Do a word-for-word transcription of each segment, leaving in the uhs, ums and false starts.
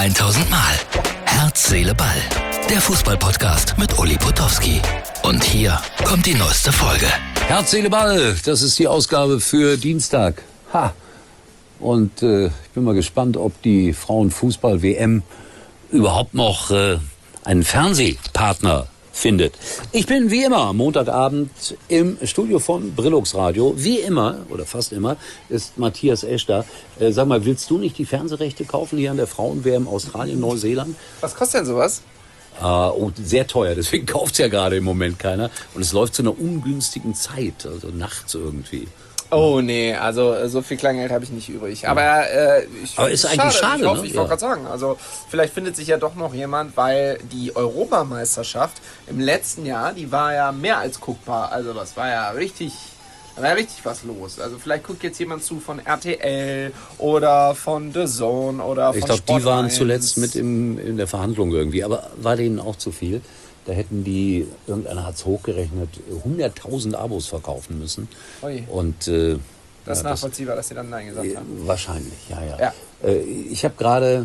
tausend Mal. Herz, Seele, Ball. Der Fußball-Podcast mit Uli Potowski. Und hier kommt die neueste Folge. Herz, Seele, Ball. Das ist die Ausgabe für Dienstag. Ha! Und äh, ich bin mal gespannt, ob die Frauenfußball-W M überhaupt noch äh, einen Fernsehpartner findet. Ich bin wie immer Montagabend im Studio von Brillux Radio. Wie immer, oder fast immer, ist Matthias Esch da. Äh, sag mal, willst du nicht die Fernsehrechte kaufen hier an der Frauen-W M Australien, Neuseeland? Was kostet denn sowas? Äh, oh, sehr teuer, deswegen kauft es ja gerade im Moment keiner. Und es läuft zu einer ungünstigen Zeit, also nachts irgendwie. Oh nee, also so viel Kleingeld habe ich nicht übrig. Aber, äh, ich, Aber ist eigentlich schade, Ich, hoffe, ne? ich Ja. wollte gerade sagen, also vielleicht findet sich ja doch noch jemand, weil die Europameisterschaft im letzten Jahr, die war ja mehr als guckbar. Also das war ja richtig, da war ja richtig was los. Also vielleicht guckt jetzt jemand zu von R T L oder von The Zone oder von Ich glaube, Sport die waren eins. zuletzt mit im, in der Verhandlung irgendwie. Aber war denen auch zu viel? Da hätten die, irgendeiner hat es hochgerechnet, hunderttausend Abos verkaufen müssen. Ui. Und äh, Das ist ja, nachvollziehbar, dass sie dann Nein gesagt haben. wahrscheinlich, ja, ja. Ja. Äh, ich habe gerade,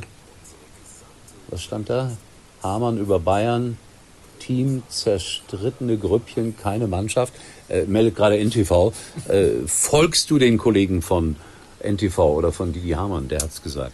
was stand da? Hamann über Bayern, Team, zerstrittene Grüppchen, keine Mannschaft. Äh, meldet gerade N T V. Äh, folgst du den Kollegen von N T V oder von Didi Hamann? Der hat's gesagt.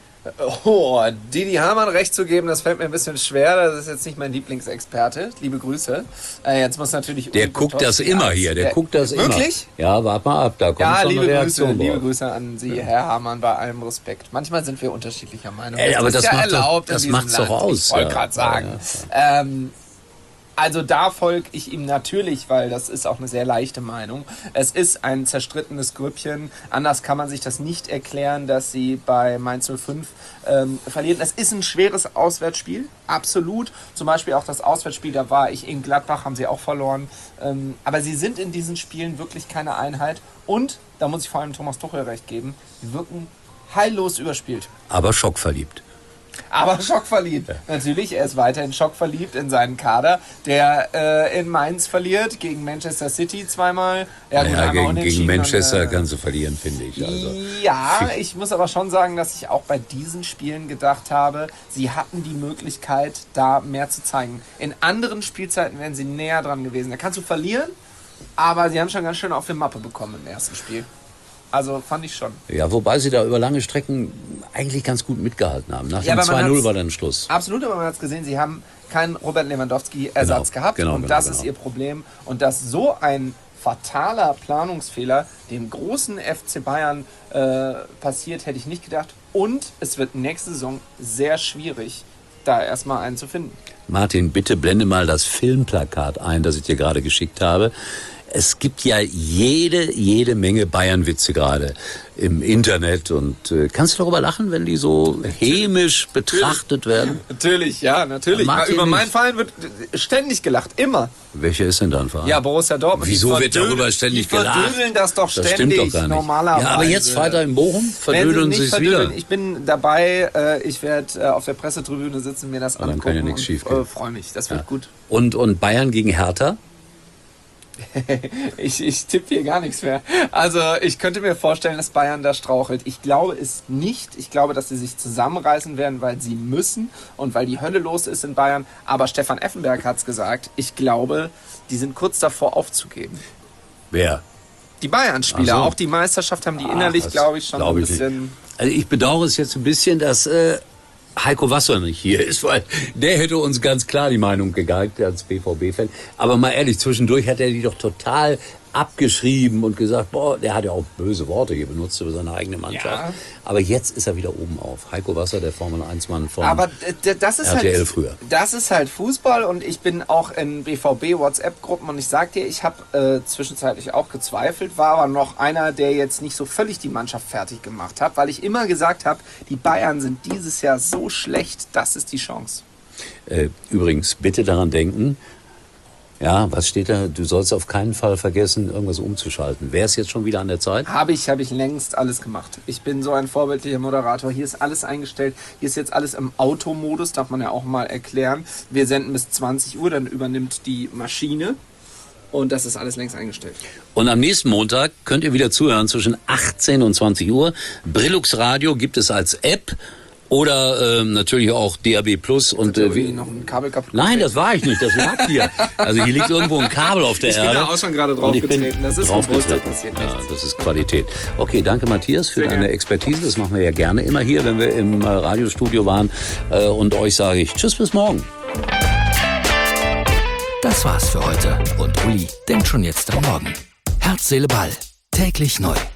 Oh, Didi Hamann recht zu geben, das fällt mir ein bisschen schwer. Das ist jetzt nicht mein Lieblingsexperte. Liebe Grüße. Äh, jetzt muss natürlich... Der Uli guckt das Potowski immer als- hier, der, der guckt das immer. Wirklich? Ja, warte mal ab, da kommt Ja, schon liebe eine Grüße, Reaktion liebe drauf. Grüße an Sie, Herr Hamann, bei allem Respekt. Manchmal sind wir unterschiedlicher Meinung. Ey, aber ist das ja macht doch- erlaubt in das diesem macht's doch Land. aus, Ich wollte ja. gerade sagen. Ja, Ähm, also da folge ich ihm natürlich, weil das ist auch eine sehr leichte Meinung. Es ist ein zerstrittenes Grüppchen. Anders kann man sich das nicht erklären, dass sie bei Mainz null fünf ähm, verlieren. Es ist ein schweres Auswärtsspiel, absolut. Zum Beispiel auch das Auswärtsspiel, da war ich in Gladbach, haben sie auch verloren. Ähm, aber sie sind in diesen Spielen wirklich keine Einheit. Und, da muss ich vor allem Thomas Tuchel recht geben, sie wirken heillos überspielt. Aber schockverliebt. Aber schockverliebt. Ja. Natürlich, er ist weiterhin schockverliebt in seinen Kader, der äh, in Mainz verliert, gegen Manchester City zweimal. Ja, gut, Naja, einmal gegen, unentschieden gegen Manchester und, äh, kannst du verlieren, finde ich. Also. Ja, ich muss aber schon sagen, dass ich auch bei diesen Spielen gedacht habe, sie hatten die Möglichkeit, da mehr zu zeigen. In anderen Spielzeiten wären sie näher dran gewesen. Da kannst du verlieren, aber sie haben schon ganz schön auf die Mappe bekommen im ersten Spiel. Also fand ich schon. Ja, wobei sie da über lange Strecken eigentlich ganz gut mitgehalten haben. Nach Ja, dem aber man zwei null hat's- war dann Schluss. Absolut, aber man hat es gesehen, sie haben keinen Robert Lewandowski-Ersatz Genau, gehabt. genau, und genau, das genau. ist ihr Problem. Und dass so ein fataler Planungsfehler dem großen F C Bayern äh, passiert, hätte ich nicht gedacht. Und es wird nächste Saison sehr schwierig, da erstmal einen zu finden. Martin, bitte blende mal das Filmplakat ein, das ich dir gerade geschickt habe. Es gibt ja jede, jede Menge Bayern-Witze gerade im Internet. Und äh, kannst du darüber lachen, wenn die so hämisch betrachtet werden? Natürlich, ja, natürlich. Martin Über nicht. meinen Verein wird ständig gelacht, immer. Welcher ist denn dein Verein? Ja, Borussia Dortmund. Wieso Die wird verdödeln- darüber ständig die gelacht? verdödeln das doch Das ständig, stimmt doch gar nicht. normalerweise. Ja, aber jetzt Freitag in Bochum Wenn sie verdödeln nicht sie es verdödeln, wieder. Ich bin dabei, äh, ich werde äh, auf der Pressetribüne sitzen, mir das dann angucken kann ja nichts und schiefgehen. äh, freue mich. Das wird Ja. gut. Und, und Bayern gegen Hertha? ich ich tippe hier gar nichts mehr. Also ich könnte mir vorstellen, dass Bayern da strauchelt. Ich glaube es nicht. Ich glaube, dass sie sich zusammenreißen werden, weil sie müssen und weil die Hölle los ist in Bayern. Aber Stefan Effenberg hat es gesagt. Ich glaube, die sind kurz davor aufzugeben. Wer? Die Bayern-Spieler, Ach so. auch die Meisterschaft haben die Ach, innerlich, das glaube ich, schon glaub ein ich nicht. bisschen... Also ich bedauere es jetzt ein bisschen, dass äh, Heiko Wasser nicht hier ist, weil der hätte uns ganz klar die Meinung gegeigt als B V B-Fan. Aber mal ehrlich, zwischendurch hat er die doch total abgeschrieben und gesagt, boah, der hat ja auch böse Worte hier benutzt über seine eigene Mannschaft. Ja. Aber jetzt ist er wieder oben auf. Heiko Wasser, der Formel eins Mann von Aber d- d- das ist R T L halt früher. Das ist halt Fußball und ich bin auch in B V B WhatsApp-Gruppen und ich sag dir, ich habe äh, zwischenzeitlich auch gezweifelt, war aber noch einer, der jetzt nicht so völlig die Mannschaft fertig gemacht hat, weil ich immer gesagt habe, die Bayern sind dieses Jahr so schlecht, das ist die Chance. Äh, übrigens, bitte daran denken, ja, was steht da? Du sollst auf keinen Fall vergessen, irgendwas umzuschalten. Wäre es jetzt schon wieder an der Zeit? Habe ich, habe ich längst alles gemacht. Ich bin so ein vorbildlicher Moderator. Hier ist alles eingestellt. Hier ist jetzt alles im Automodus, darf man ja auch mal erklären. Wir senden bis zwanzig Uhr, dann übernimmt die Maschine. Und das ist alles längst eingestellt. Und am nächsten Montag könnt ihr wieder zuhören zwischen achtzehn und zwanzig Uhr. Brillux Radio gibt es als App Oder ähm, natürlich auch D A B Plus. Und äh, wie, noch ein Kabel kaputt. nein, das war ich nicht, das lag hier. Also hier liegt irgendwo ein Kabel auf der ich Erde. Ich bin da auch schon gerade draufgetreten. Das ist bewusst, da passiert ja, nichts. das ist Qualität. Okay, danke Matthias für Sehr deine gerne. Expertise. Das machen wir ja gerne immer hier, wenn wir im äh, Radiostudio waren. Äh, und euch sage ich Tschüss, bis morgen. Das war's für heute. Und Uli denkt schon jetzt am Morgen. Herz, Seele, Ball. Täglich neu.